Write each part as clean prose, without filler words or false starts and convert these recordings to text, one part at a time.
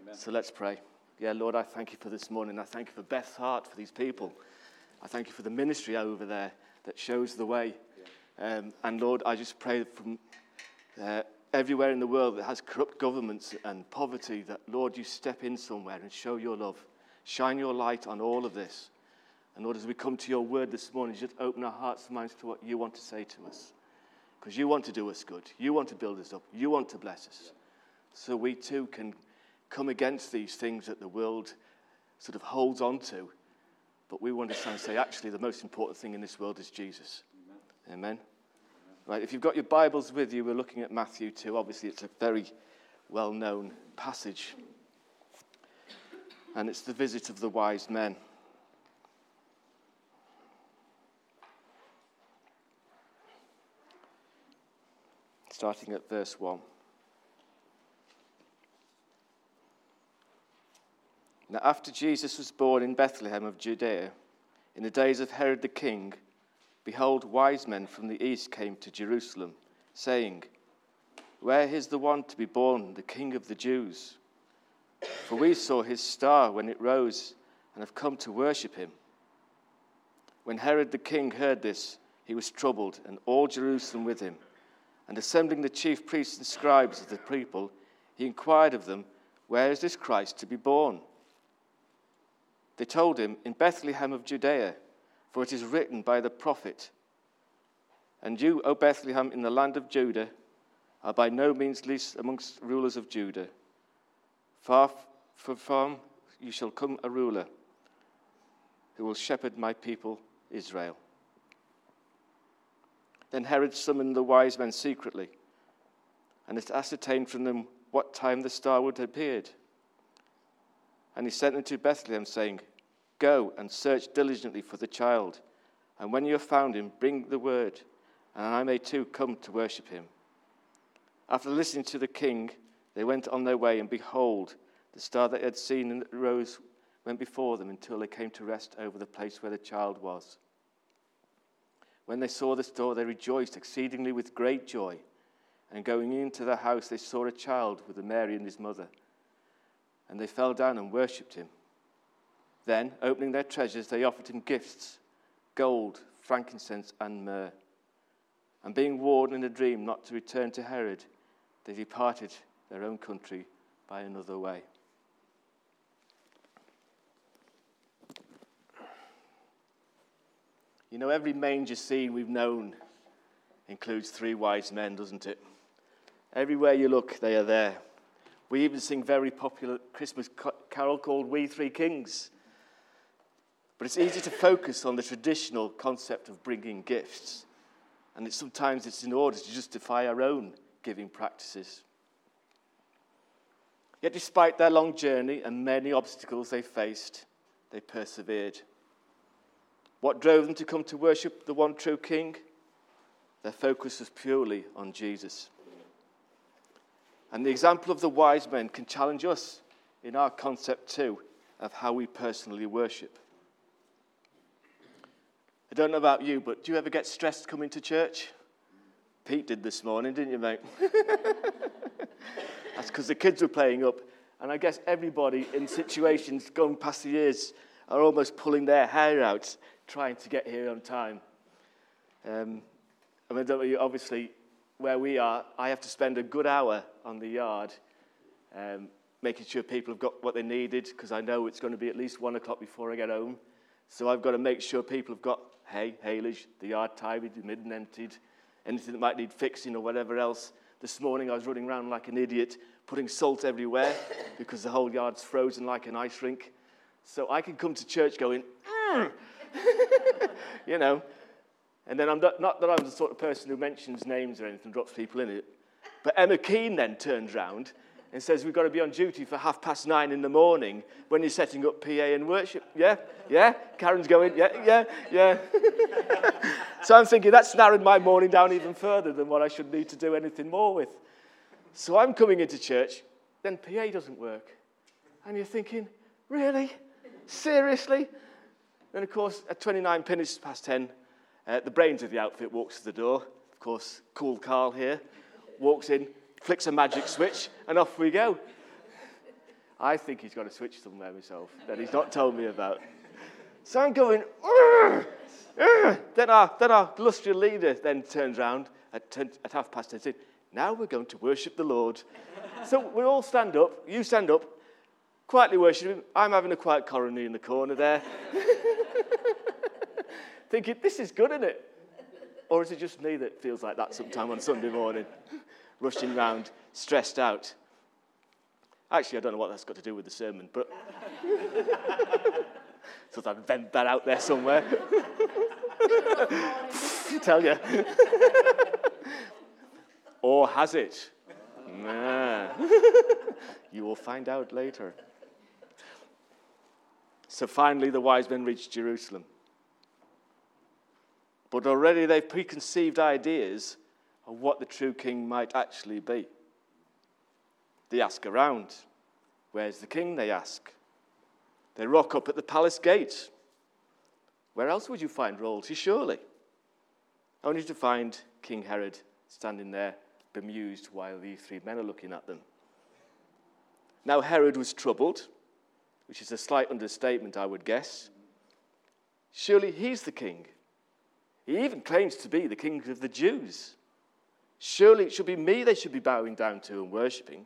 So let's pray. Yeah, Lord, I thank you for this morning. I thank you for Beth's heart for these people. I thank you for the ministry over there that shows the way. And Lord, I just pray from everywhere in the world that has corrupt governments and poverty, that, Lord, you step in somewhere and show your love. Shine your light on all of this. And Lord, as we come to your word this morning, just open our hearts and minds to what you want to say to us. Because you want to do us good. You want to build us up. You want to bless us. So we too can come against these things that the world sort of holds on to. But we want to stand and say, actually, the most important thing in this world is Jesus. Amen. Right, if you've got your Bibles with you, we're looking at Matthew 2. Obviously, it's a very well-known passage. And it's the visit of the wise men. Starting at verse 1. Now, after Jesus was born in Bethlehem of Judea, in the days of Herod the king, behold, wise men from the east came to Jerusalem, saying, "Where is the one to be born, the King of the Jews? For we saw his star when it rose, and have come to worship him." When Herod the king heard this, he was troubled, and all Jerusalem with him. And assembling the chief priests and scribes of the people, he inquired of them, "Where is this Christ to be born?" They told him, "In Bethlehem of Judea, for it is written by the prophet, 'And you, O Bethlehem, in the land of Judah, are by no means least amongst rulers of Judah. Far from you shall come a ruler who will shepherd my people Israel.' Then Herod summoned the wise men secretly, and it ascertained from them what time the star would have appeared. And he sent them to Bethlehem, saying, 'Go and search diligently for the child, and when you have found him, bring the word, and I may too come to worship him.' After listening to the king, they went on their way, and behold, the star that they had seen and rose went before them until they came to rest over the place where the child was. When they saw the star, they rejoiced exceedingly with great joy. And going into the house, they saw a child with Mary and his mother. And they fell down and worshipped him. Then, opening their treasures, they offered him gifts, gold, frankincense, and myrrh. And being warned in a dream not to return to Herod, they departed their own country by another way." You know, every manger scene we've known includes three wise men, doesn't it? Everywhere you look, they are there. We even sing a very popular Christmas carol called "We Three Kings." But it's easy to focus on the traditional concept of bringing gifts. And sometimes it's in order to justify our own giving practices. Yet despite their long journey and many obstacles they faced, they persevered. What drove them to come to worship the one true King? Their focus was purely on Jesus. And the example of the wise men can challenge us in our concept too of how we personally worship. I don't know about you, but do you ever get stressed coming to church? Pete did this morning, didn't you, mate? That's because the kids were playing up. And I guess everybody in situations going past the years are almost pulling their hair out trying to get here on time. Obviously, where we are, I have to spend a good hour on the yard making sure people have got what they needed, because I know it's going to be at least 1 o'clock before I get home. So I've got to make sure people have got hay, haylage, the yard tidied, and emptied, anything that might need fixing or whatever else. This morning I was running around like an idiot, putting salt everywhere because the whole yard's frozen like an ice rink. So I can come to church going, you know. And then not that I'm the sort of person who mentions names or anything, drops people in it. But Emma Keane then turns round and says, "We've got to be on duty for 9:30 in the morning when you're setting up PA and worship." Yeah? Karen's going, yeah. So I'm thinking that's narrowed my morning down even further than what I should need to do anything more with. So I'm coming into church, then PA doesn't work. And you're thinking, really? Seriously? Then, of course, at 29 minutes past 10, the brains of the outfit walks to the door. Of course, cool Carl here walks in, flicks a magic switch, and off we go. I think he's got a switch somewhere myself that he's not told me about. So I'm going, "Urgh, urgh." Then our illustrious leader then turns round at 10:30 and said, now we're going to worship the Lord. So we all stand up, you stand up, quietly worship him. I'm having a quiet coronary in the corner there. Thinking, this is good, isn't it? Or is it just me that feels like that sometime on Sunday morning? Rushing round, stressed out. Actually, I don't know what that's got to do with the sermon, but so I'd vent that out there somewhere. Tell you. Or has it? Nah. You will find out later. So finally, the wise men reached Jerusalem. But already they've preconceived ideas of what the true king might actually be. They ask around. Where's the king, they ask. They rock up at the palace gate. Where else would you find royalty, surely? Only to find King Herod standing there, bemused, while these three men are looking at them. Now Herod was troubled, which is a slight understatement, I would guess. Surely he's the king. He even claims to be the king of the Jews. Surely it should be me they should be bowing down to and worshipping.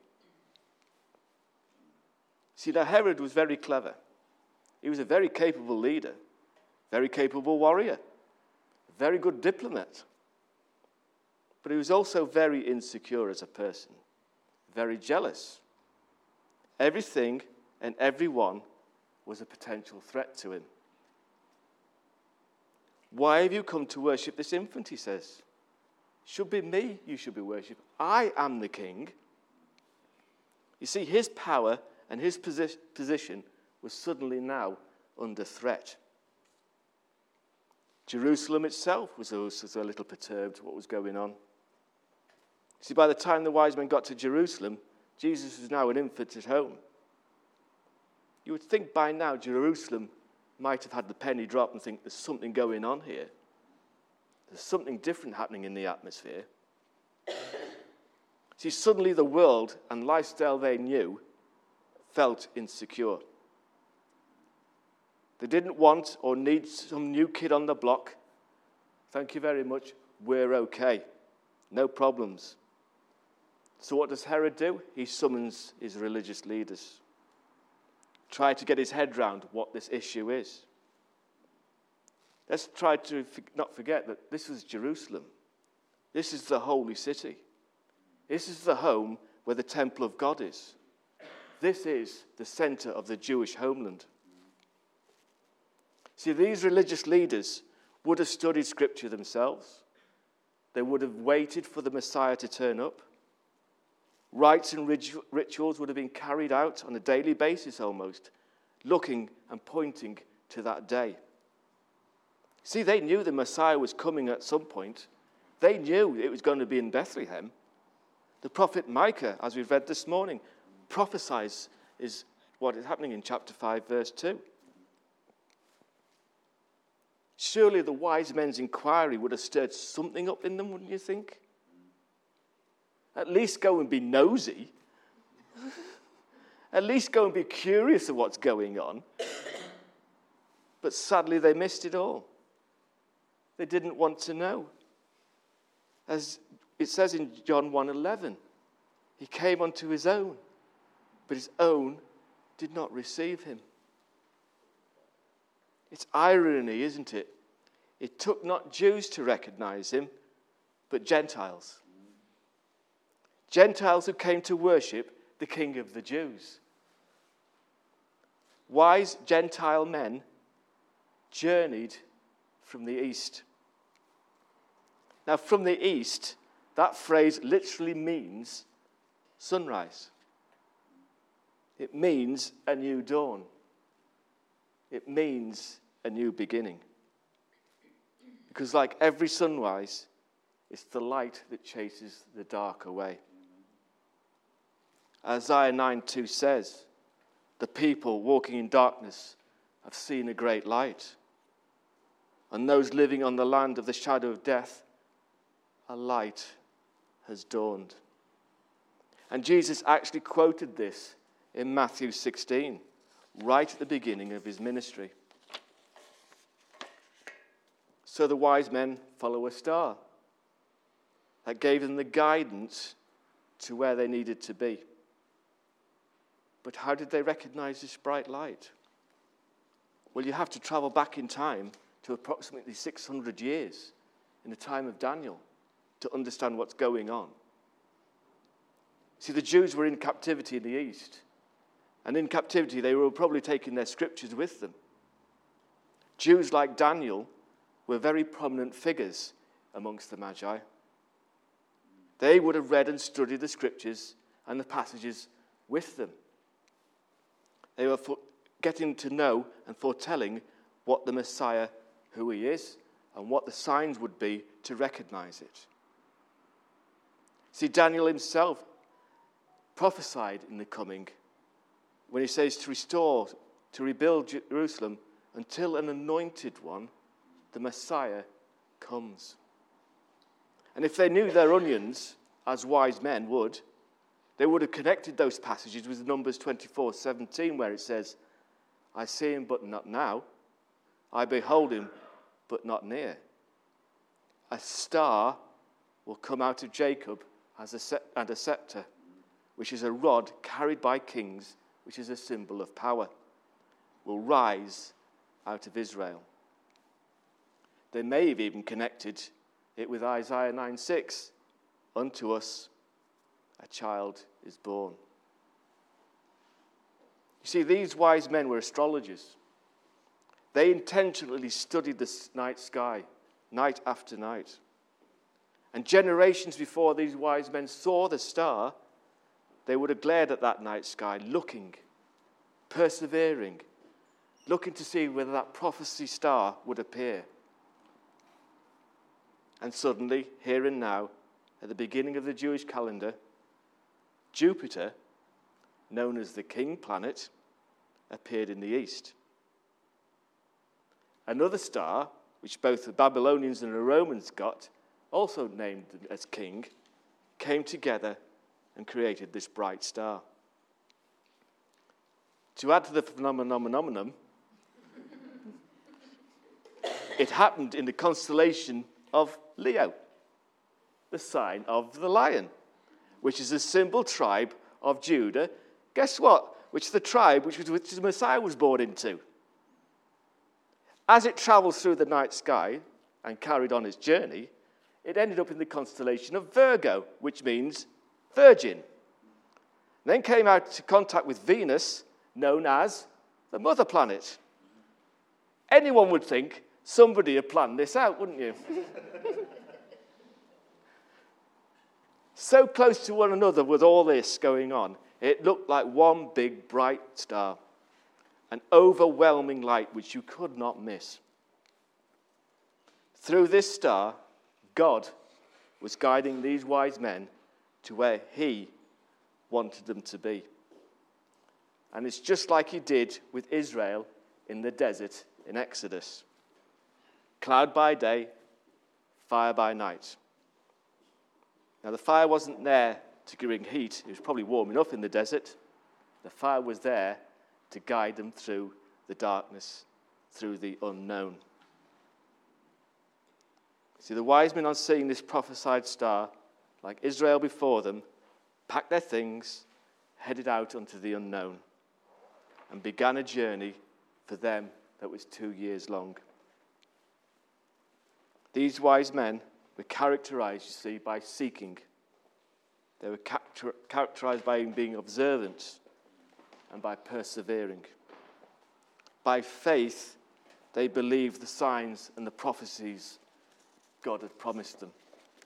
See, now Herod was very clever. He was a very capable leader, very capable warrior, very good diplomat. But he was also very insecure as a person, very jealous. Everything and everyone was a potential threat to him. Why have you come to worship this infant, he says. Should be me you should be worshipping. I am the king. You see, his power and his position was suddenly now under threat. Jerusalem itself was also a little perturbed what was going on. See, by the time the wise men got to Jerusalem, Jesus was now an infant at home. You would think by now Jerusalem might have had the penny drop and think there's something going on here. There's something different happening in the atmosphere. See, suddenly the world and lifestyle they knew felt insecure. They didn't want or need some new kid on the block. Thank you very much. We're okay. No problems. So what does Herod do? He summons his religious leaders. Try to get his head round what this issue is. Let's try to not forget that this was Jerusalem. This is the holy city. This is the home where the temple of God is. This is the center of the Jewish homeland. See, these religious leaders would have studied scripture themselves. They would have waited for the Messiah to turn up. Rites and rituals would have been carried out on a daily basis almost, looking and pointing to that day. See, they knew the Messiah was coming at some point. They knew it was going to be in Bethlehem. The prophet Micah, as we've read this morning, prophesies is what is happening in chapter 5, verse 2. Surely the wise men's inquiry would have stirred something up in them, wouldn't you think? At least go and be nosy. At least go and be curious of what's going on. But sadly, they missed it all. They didn't want to know. As it says in John 1:11, he came unto his own, but his own did not receive him. It's irony, isn't it? It took not Jews to recognize him, but Gentiles. Gentiles who came to worship the King of the Jews. Wise Gentile men journeyed from the east. Now, from the east, that phrase literally means sunrise. It means a new dawn. It means a new beginning. Because like every sunrise, it's the light that chases the dark away. Isaiah 9:2 says, the people walking in darkness have seen a great light. And those living on the land of the shadow of death, a light has dawned. And Jesus actually quoted this in Matthew 16, right at the beginning of his ministry. So the wise men follow a star that gave them the guidance to where they needed to be. But how did they recognize this bright light? Well, you have to travel back in time to approximately 600 years in the time of Daniel to understand what's going on. See, the Jews were in captivity in the east. And in captivity, they were probably taking their scriptures with them. Jews like Daniel were very prominent figures amongst the Magi. They would have read and studied the scriptures and the passages with them. They were getting to know and foretelling what the Messiah, who he is, and what the signs would be to recognize it. See, Daniel himself prophesied in the coming when he says to restore, to rebuild Jerusalem until an anointed one, the Messiah, comes. And if they knew their onions, as wise men would, they would have connected those passages with Numbers 24:17, where it says, I see him, but not now. I behold him, but not near. A star will come out of Jacob and a scepter, which is a rod carried by kings, which is a symbol of power, will rise out of Israel. They may have even connected it with Isaiah 9:6. Unto us a child is born. You see, these wise men were astrologers. They intentionally studied the night sky, night after night. And generations before these wise men saw the star, they would have glared at that night sky, looking, persevering, looking to see whether that prophecy star would appear. And suddenly, here and now, at the beginning of the Jewish calendar, Jupiter, known as the king planet, appeared in the east. Another star, which both the Babylonians and the Romans got, also named as king, came together and created this bright star. To add to the phenomenon, it happened in the constellation of Leo, the sign of the lion, which is a symbol tribe of Judah. Guess what? Which is the tribe which the Messiah was born into. As it travels through the night sky and carried on its journey, it ended up in the constellation of Virgo, which means virgin. Then came out to contact with Venus, known as the mother planet. Anyone would think somebody had planned this out, wouldn't you? So close to one another with all this going on, it looked like one big bright star, an overwhelming light which you could not miss. Through this star, God was guiding these wise men to where he wanted them to be. And it's just like he did with Israel in the desert in Exodus. Cloud by day, fire by night. Now, the fire wasn't there to bring heat. It was probably warm enough in the desert. The fire was there to guide them through the darkness, through the unknown. See, the wise men, on seeing this prophesied star, like Israel before them, packed their things, headed out onto the unknown, and began a journey for them that was 2 years long. These wise men were characterized, you see, by seeking. They were characterized by being observant and by persevering. By faith, they believed the signs and the prophecies God had promised them.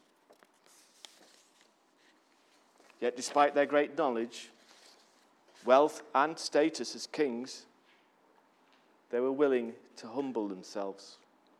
Yet despite their great knowledge, wealth and status as kings, they were willing to humble themselves.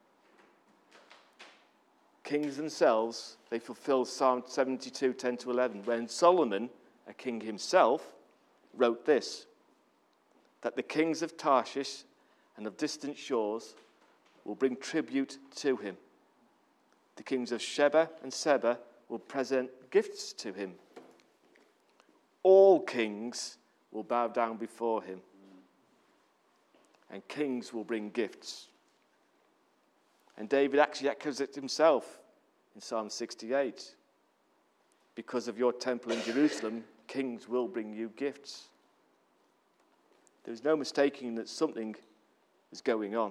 Kings themselves, they fulfilled Psalm 72, 10-11, when Solomon, a king himself, wrote this, that the kings of Tarshish and of distant shores will bring tribute to him. The kings of Sheba and Seba will present gifts to him. All kings will bow down before him. And kings will bring gifts. And David actually echoes it himself in Psalm 68. Because of your temple in Jerusalem, kings will bring you gifts. There's no mistaking that something is going on.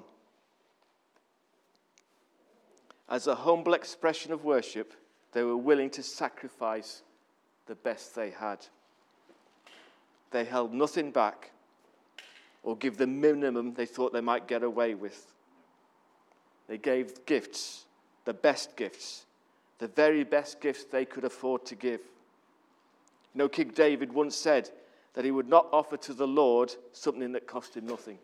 As a humble expression of worship, they were willing to sacrifice the best they had. They held nothing back or give the minimum they thought they might get away with. They gave gifts, the best gifts, the very best gifts they could afford to give. You know, King David once said that he would not offer to the Lord something that cost him nothing.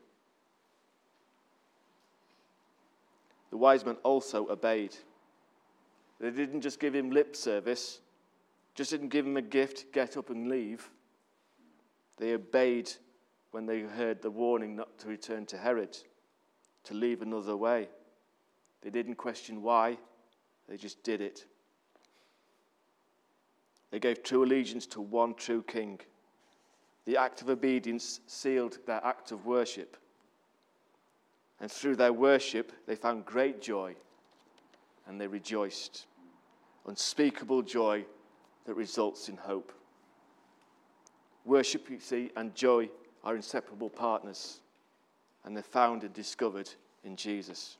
The wise men also obeyed. They didn't just give him lip service, just didn't give him a gift, get up and leave. They obeyed when they heard the warning not to return to Herod, to leave another way. They didn't question why, they just did it. They gave true allegiance to one true king. The act of obedience sealed their act of worship. And through their worship, they found great joy and they rejoiced. Unspeakable joy that results in hope. Worship, you see, and joy are inseparable partners, and they're found and discovered in Jesus.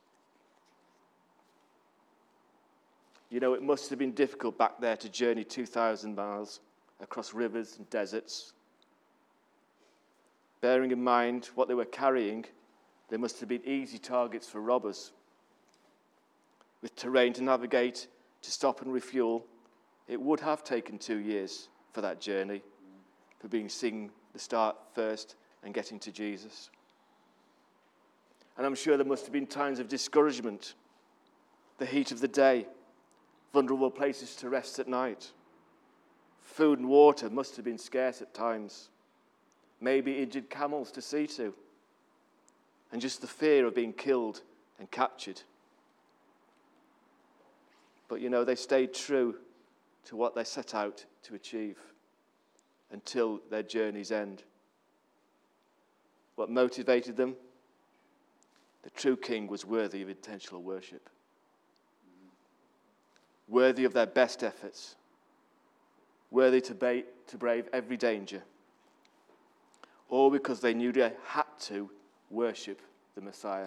You know, it must have been difficult back there to journey 2,000 miles across rivers and deserts. Bearing in mind what they were carrying, they must have been easy targets for robbers. With terrain to navigate, to stop and refuel, it would have taken 2 years for that journey, for being seen the start first and getting to Jesus. And I'm sure there must have been times of discouragement, the heat of the day, vulnerable places to rest at night. Food and water must have been scarce at times. Maybe injured camels to see to. And just the fear of being killed and captured. But you know, they stayed true to what they set out to achieve until their journey's end. What motivated them? The true king was worthy of intentional worship. Worthy of their best efforts. Worthy to brave every danger. All because they knew they had to worship the Messiah.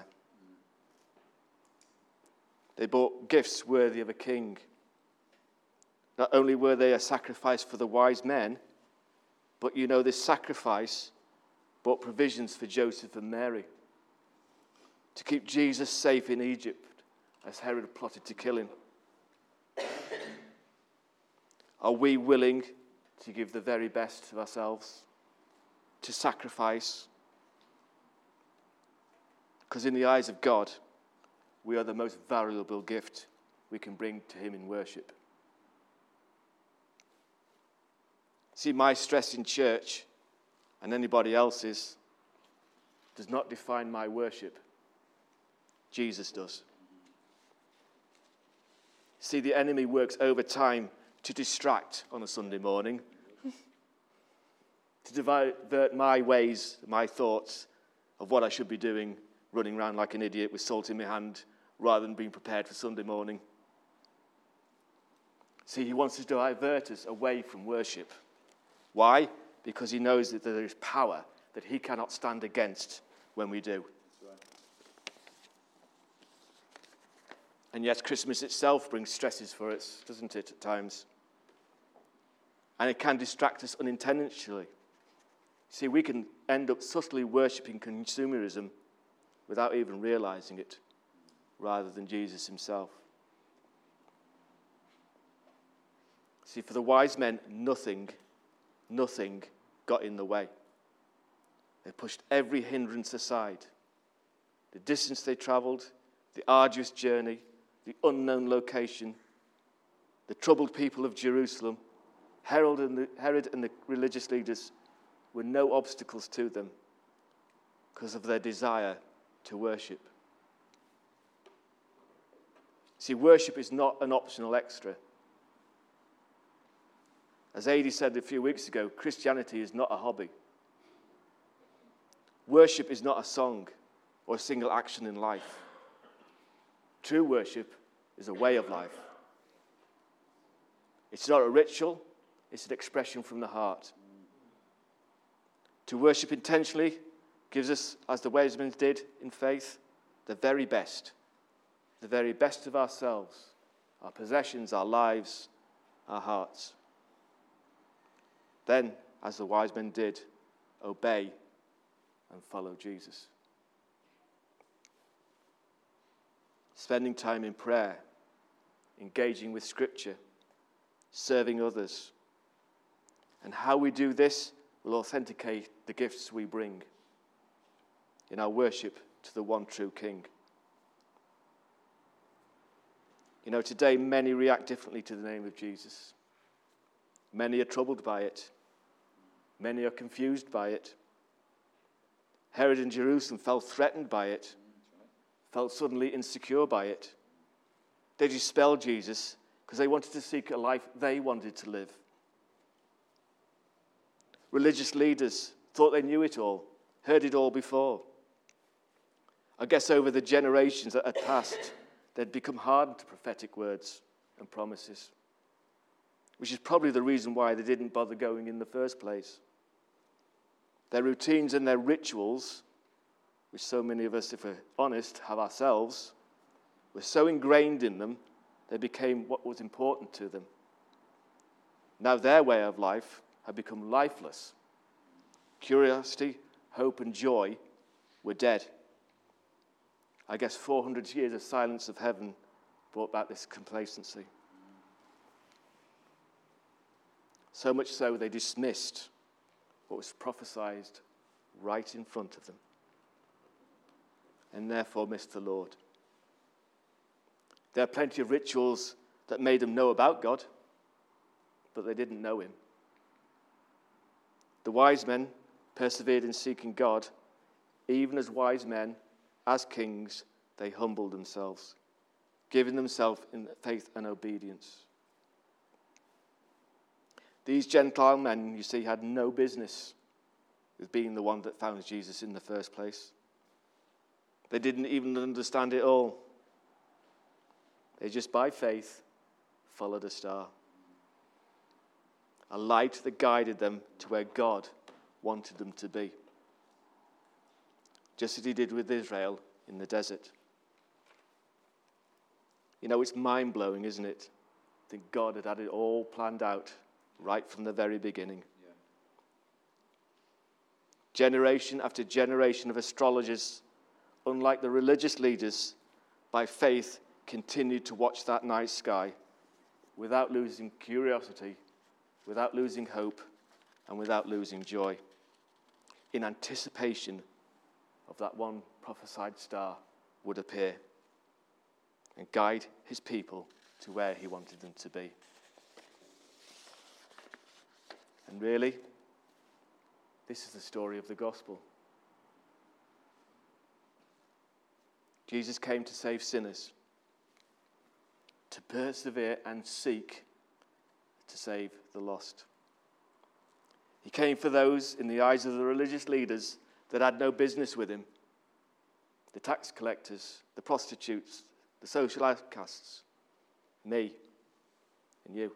They brought gifts worthy of a king. Not only were they a sacrifice for the wise men, but you know, this sacrifice brought provisions for Joseph and Mary to keep Jesus safe in Egypt as Herod plotted to kill him. Are we willing to give the very best of ourselves, to sacrifice? Because in the eyes of God, we are the most valuable gift we can bring to him in worship. See, my stress in church and anybody else's does not define my worship. Jesus does. See, the enemy works overtime to distract on a Sunday morning, to divert my ways, my thoughts of what I should be doing, running around like an idiot with salt in my hand, rather than being prepared for Sunday morning. See, he wants to divert us away from worship. Why? Because he knows that there is power that he cannot stand against when we do. And yet Christmas itself brings stresses for us, doesn't it, at times? And it can distract us unintentionally. See, we can end up subtly worshipping consumerism without even realizing it, rather than Jesus himself. See, for the wise men, nothing got in the way. They pushed every hindrance aside. The distance they traveled, the arduous journey, the unknown location, the troubled people of Jerusalem, Herod and the religious leaders were no obstacles to them because of their desire to worship. See, worship is not an optional extra. As Adi said a few weeks ago, Christianity is not a hobby. Worship is not a song or a single action in life. True worship is a way of life. It's not a ritual, it's an expression from the heart. To worship intentionally gives us, as the Wesleyans did in faith, the very best of ourselves, our possessions, our lives, our hearts. Then, as the wise men did, obey and follow Jesus. Spending time in prayer, engaging with Scripture, serving others. And how we do this will authenticate the gifts we bring in our worship to the one true King. You know, today many react differently to the name of Jesus. Many are troubled by it. Many are confused by it. Herod in Jerusalem felt threatened by it, felt suddenly insecure by it. They dispelled Jesus because they wanted to seek a life they wanted to live. Religious leaders thought they knew it all, heard it all before. I guess over the generations that had passed, they'd become hardened to prophetic words and promises, which is probably the reason why they didn't bother going in the first place. Their routines and their rituals, which so many of us, if we're honest, have ourselves, were so ingrained in them, they became what was important to them. Now their way of life had become lifeless. Curiosity, hope, and joy were dead. I guess 400 years of silence of heaven brought back this complacency. So much so they dismissed what was prophesied right in front of them, and therefore missed the Lord. There are plenty of rituals that made them know about God, but they didn't know him. The wise men persevered in seeking God. Even as wise men, as kings, they humbled themselves, giving themselves in faith and obedience. These Gentile men, you see, had no business with being the one that found Jesus in the first place. They didn't even understand it all. They just, by faith, followed a star. A light that guided them to where God wanted them to be. Just as he did with Israel in the desert. You know, it's mind-blowing, isn't it? I think God had it all planned out right from the very beginning. Yeah. Generation after generation of astrologers, unlike the religious leaders, by faith continued to watch that night sky without losing curiosity, without losing hope, and without losing joy, in anticipation of that one prophesied star would appear and guide his people to where he wanted them to be. And really, this is the story of the gospel. Jesus came to save sinners, to persevere and seek to save the lost. He came for those, in the eyes of the religious leaders, that had no business with him. The tax collectors, the prostitutes, the social outcasts, me and you.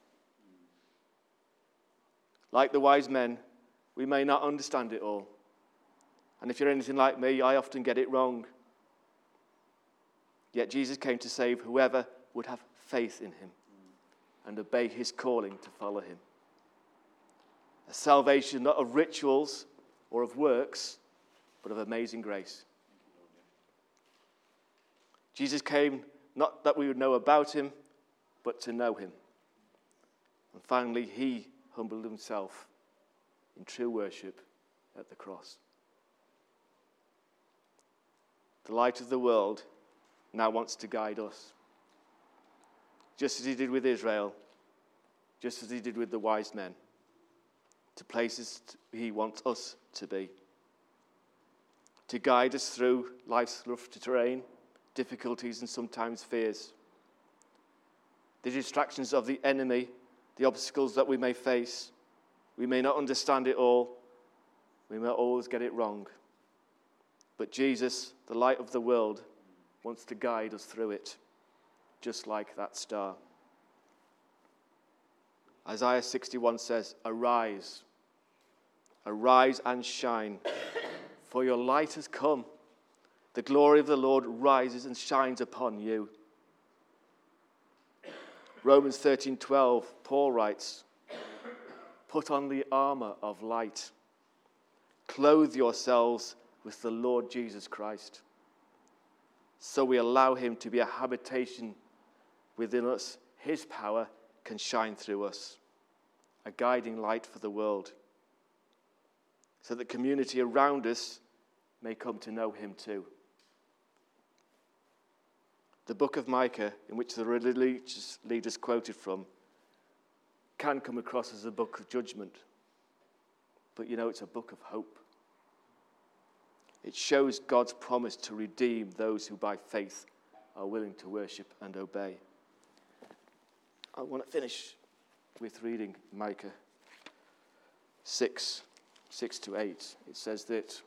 Like the wise men, we may not understand it all. And if you're anything like me, I often get it wrong. Yet Jesus came to save whoever would have faith in him and obey his calling to follow him. A salvation not of rituals or of works, but of amazing grace. Jesus came not that we would know about him, but to know him. And finally, he humbled himself in true worship at the cross. The light of the world now wants to guide us, just as he did with Israel, just as he did with the wise men, to places he wants us to be, to guide us through life's rough terrain, difficulties and sometimes fears, the distractions of the enemy, the obstacles that we may face. We may not understand it all. We may always get it wrong. But Jesus, the light of the world, wants to guide us through it, just like that star. Isaiah 61 says, "Arise, arise and shine, for your light has come. The glory of the Lord rises and shines upon you." Romans 13:12, Paul writes, "Put on the armor of light. Clothe yourselves with the Lord Jesus Christ." So we allow him to be a habitation within us. His power can shine through us, a guiding light for the world, so that the community around us may come to know him too. The book of Micah, in which the religious leaders quoted from, can come across as a book of judgment. But it's a book of hope. It shows God's promise to redeem those who by faith are willing to worship and obey. I want to finish with reading Micah 6:6-8. It says that,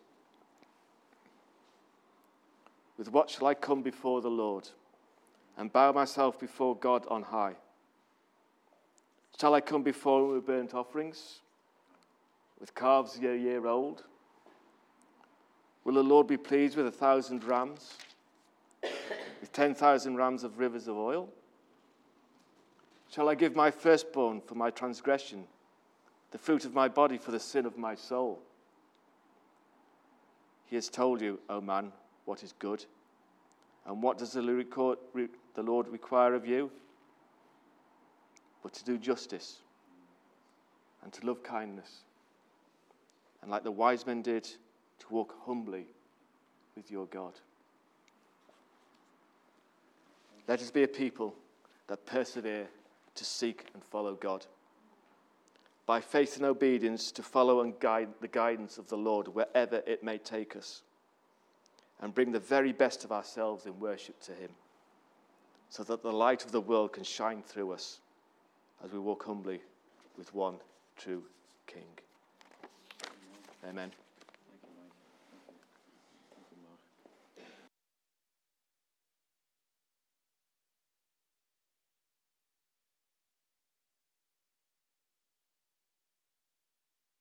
"With what shall I come before the Lord and bow myself before God on high? Shall I come before him with burnt offerings, with calves a year old? Will the Lord be pleased with 1,000 rams, with 10,000 rams of rivers of oil? Shall I give my firstborn for my transgression, the fruit of my body for the sin of my soul? He has told you, O man, what is good. And what does the Lord require of you? But to do justice and to love kindness, and like the wise men did, to walk humbly with your God." Let us be a people that persevere to seek and follow God, by faith and obedience to follow and guide the guidance of the Lord wherever it may take us, and bring the very best of ourselves in worship to him, so that the light of the world can shine through us as we walk humbly with one true King. Amen.